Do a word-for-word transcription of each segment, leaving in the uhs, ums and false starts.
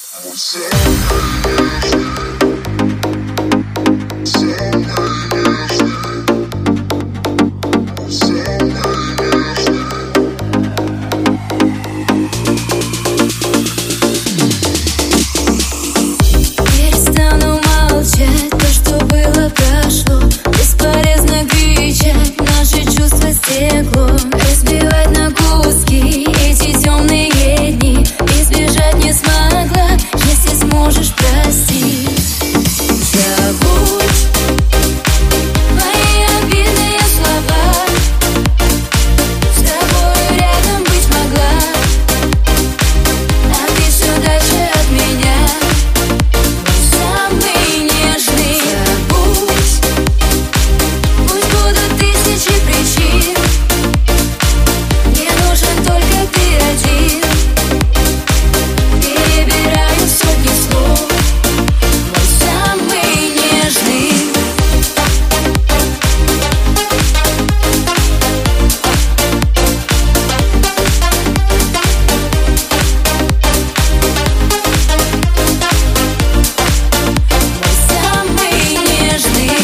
Перестану молчать, то, что было, прошло. Бесполезно кричать, наши чувства стекло. Разбивать на куски эти темные дни. Избежать не смогла, если сможешь простить. Забудь мои обидные слова. С тобой рядом быть могла, а ты все дальше от меня. Мой самый нежный. Забудь, пусть будут тысячи причин. Мне нужен только ты один. Перебираю сотни слов. Мой самый нежный. Мой самый нежный.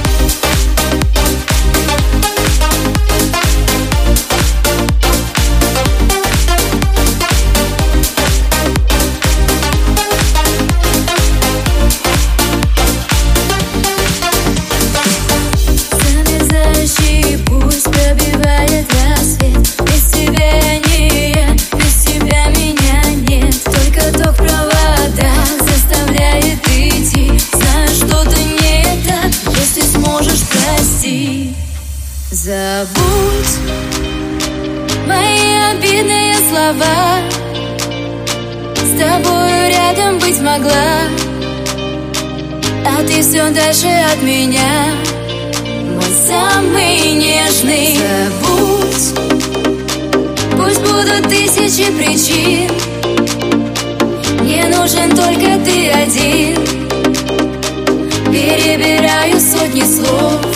Замерзающий пусть пробивает рассвет. Без тебя я не я, без тебя меня нет. Только ток провода заставляет идти. Знаю, что-то не так, если сможешь простить. Забудь мои обидные слова. С тобою рядом быть могла, а ты все дальше от меня. Мой самый нежный. Забудь, пусть будут тысячи причин. Мне нужен только ты один. Перебираю сотни слов.